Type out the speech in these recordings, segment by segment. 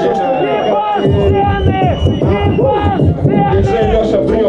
Держи, Леша, брё.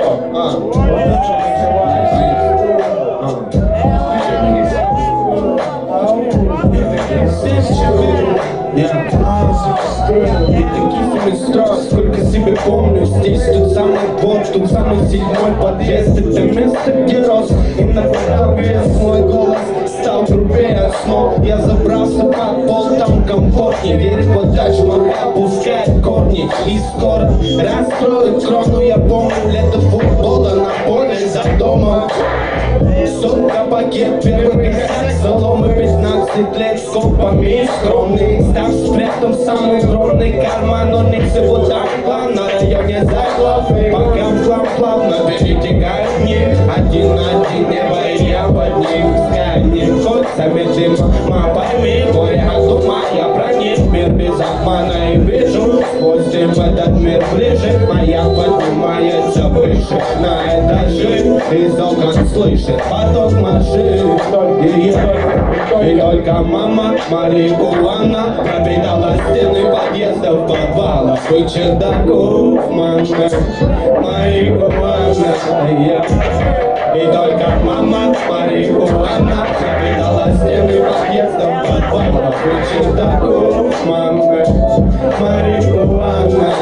Сколько себе помню, здесь тут самый двор, тут самый 7-й подъезд. Это место, где рос, и на вес мой голос стал грубее снов. Я забрался под пол, там комфортнее. Верь в подачу, моя пускает корни. И скоро раскроют крону. Я помню лето футбола на поле за домом. Сотка пакет, первый косяк соломы, 15 лет с копами скромный. Став спрятан в самый огромный карман, но не всего так план. На районе заглавы, пока плавно перетекают дни. Один на один небо, и я под ним. Скай не хочется медленно, пойми, горе от ума. Я проник в мир без обмана и вижу сквозь дым этот мир ближе. Моя поднимается выше на этаже, из окон слышит поток машин. И только мама марихуана пробегала стены подъездов, подвалов и чердаков. Мама марихуана, и только мама марихуана пробегала стены подъездов, подвалов и чердаков. Мама марихуана,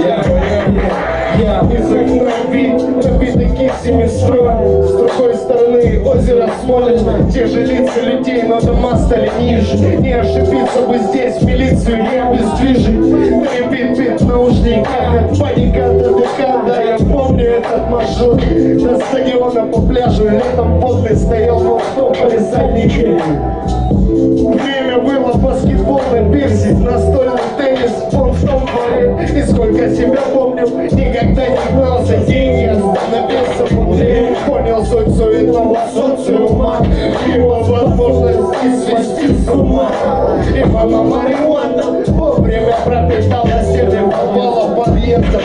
Я из окна вид набитый кексами строй. С другой стороны озеро Смолино. Те же лица людей, но дома стали ниже. Не ошибиться бы здесь, милицию не обездвижить. Бит-бит в наушниках, паника до ДК. Да, я помню этот маршрут до стадиона по пляжу. Летом потный стоял в автополе задники. Время было баскетбольный пирсинг, настольный теннис, он в том дворе. И сколько себя помню, никогда не гнался, деньги остановился внутри. Понял суть суетного социума, его возможность свести с ума. И мама марихуана вовремя пропитала стены подвала подъезда.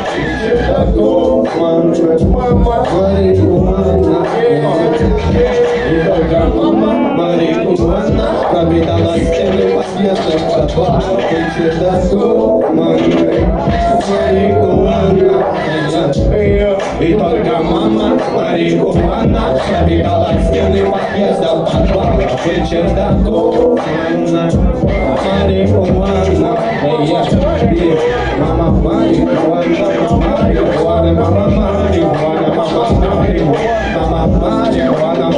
Мама марихуана, и только мама марихуана пробегала стены подъездов, подвалов и чердаков. Мама марихуана, и только мама марихуана пробегала стены подъездов, подвалов и чердаков. Мама марихуана, мама марихуана, марихуана, мама марихуана, мама марихуана, мама марихуана,